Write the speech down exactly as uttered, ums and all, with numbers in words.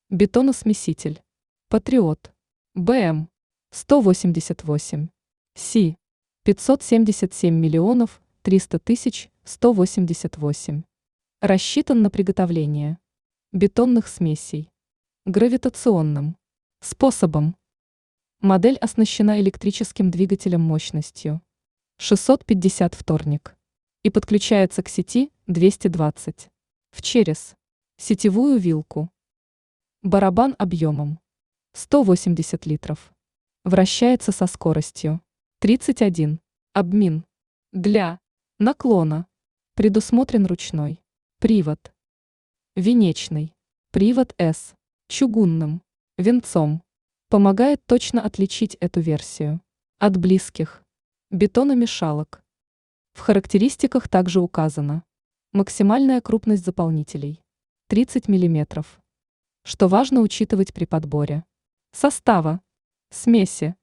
Бетоносмеситель. Патриот. БМ. сто восемьдесят восемь. Си. пятьсот семьдесят семь миллионов триста тысяч сто восемьдесят восемь. Рассчитан на приготовление бетонных смесей гравитационным способом. Модель оснащена электрическим двигателем мощностью шестьсот пятьдесят вторник и подключается к сети двести двадцать в через сетевую вилку. Барабан объемом сто восемьдесят литров. Вращается со скоростью тридцать один. Обмин. Для наклона предусмотрен ручной привод. Венечный привод С чугунным венцом помогает точно отличить эту версию от близких бетономешалок. В характеристиках также указана максимальная крупность заполнителей тридцать миллиметров, что важно учитывать при подборе состава смеси.